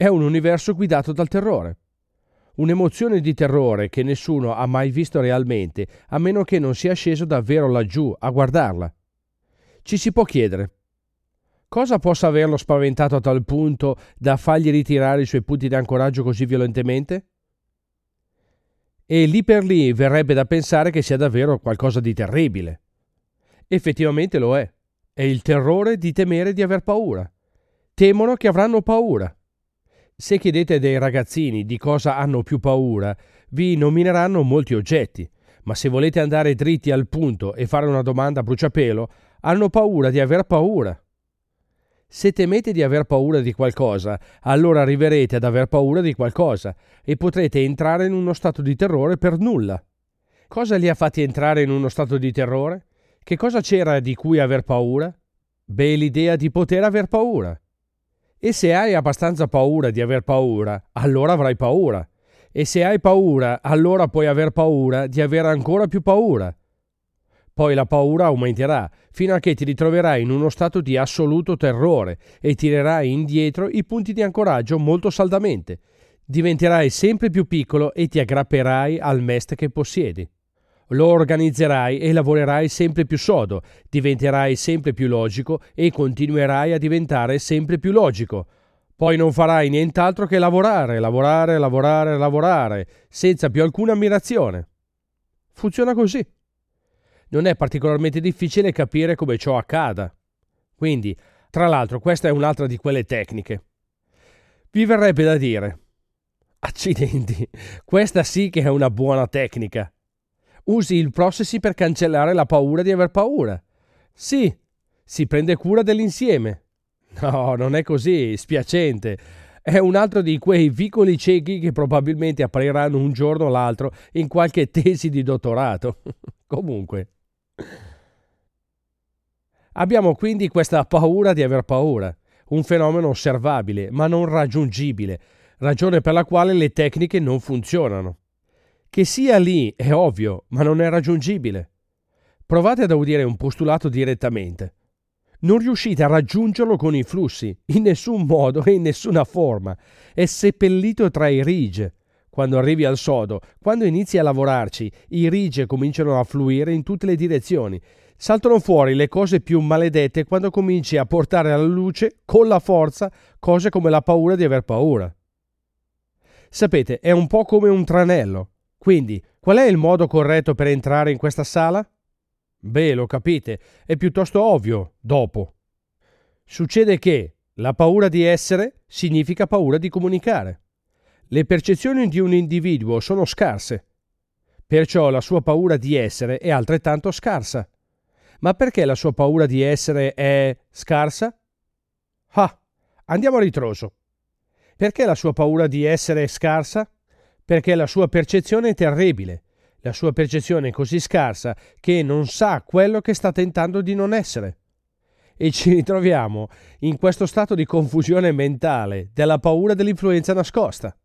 è un universo guidato dal terrore. Un'emozione di terrore che nessuno ha mai visto realmente, a meno che non sia sceso davvero laggiù a guardarla. Ci si può chiedere: cosa possa averlo spaventato a tal punto da fargli ritirare i suoi punti di ancoraggio così violentemente? E lì per lì verrebbe da pensare che sia davvero qualcosa di terribile. Effettivamente lo è. È il terrore di temere di aver paura. Temono che avranno paura. Se chiedete dei ragazzini di cosa hanno più paura, vi nomineranno molti oggetti, ma se volete andare dritti al punto e fare una domanda a bruciapelo, hanno paura di aver paura. Se temete di aver paura di qualcosa, allora arriverete ad aver paura di qualcosa e potrete entrare in uno stato di terrore per nulla. Cosa li ha fatti entrare in uno stato di terrore? Che cosa c'era di cui aver paura? Beh, l'idea di poter aver paura. E se hai abbastanza paura di aver paura, allora avrai paura. E se hai paura, allora puoi aver paura di avere ancora più paura. Poi la paura aumenterà, fino a che ti ritroverai in uno stato di assoluto terrore e tirerai indietro i punti di ancoraggio molto saldamente. Diventerai sempre più piccolo e ti aggrapperai al mest che possiedi. Lo organizzerai e lavorerai sempre più sodo, diventerai sempre più logico e continuerai a diventare sempre più logico. Poi non farai nient'altro che lavorare, senza più alcuna ammirazione. Funziona così. Non è particolarmente difficile capire come ciò accada. Quindi, tra l'altro, questa è un'altra di quelle tecniche. Vi verrebbe da dire: accidenti, questa sì che è una buona tecnica. Usi il processi per cancellare la paura di aver paura. Sì, si prende cura dell'insieme. No, non è così, spiacente. È un altro di quei vicoli ciechi che probabilmente appariranno un giorno o l'altro in qualche tesi di dottorato. Comunque. Abbiamo quindi questa paura di aver paura, un fenomeno osservabile ma non raggiungibile, ragione per la quale le tecniche non funzionano. Che sia lì è ovvio, ma non è raggiungibile. Provate ad udire un postulato direttamente. Non riuscite a raggiungerlo con i flussi, in nessun modo e in nessuna forma. È seppellito tra i rige. Quando arrivi al sodo, quando inizi a lavorarci, i rige cominciano a fluire in tutte le direzioni. Saltano fuori le cose più maledette quando cominci a portare alla luce, con la forza, cose come la paura di aver paura. Sapete, è un po' come un tranello. Quindi, qual è il modo corretto per entrare in questa sala? Beh, lo capite, è piuttosto ovvio, dopo. Succede che la paura di essere significa paura di comunicare. Le percezioni di un individuo sono scarse, perciò la sua paura di essere è altrettanto scarsa. Ma perché la sua paura di essere è scarsa? Ah, andiamo a ritroso. Perché la sua paura di essere è scarsa? Perché la sua percezione è terribile. La sua percezione è così scarsa che non sa quello che sta tentando di non essere. E ci ritroviamo in questo stato di confusione mentale della paura dell'influenza nascosta.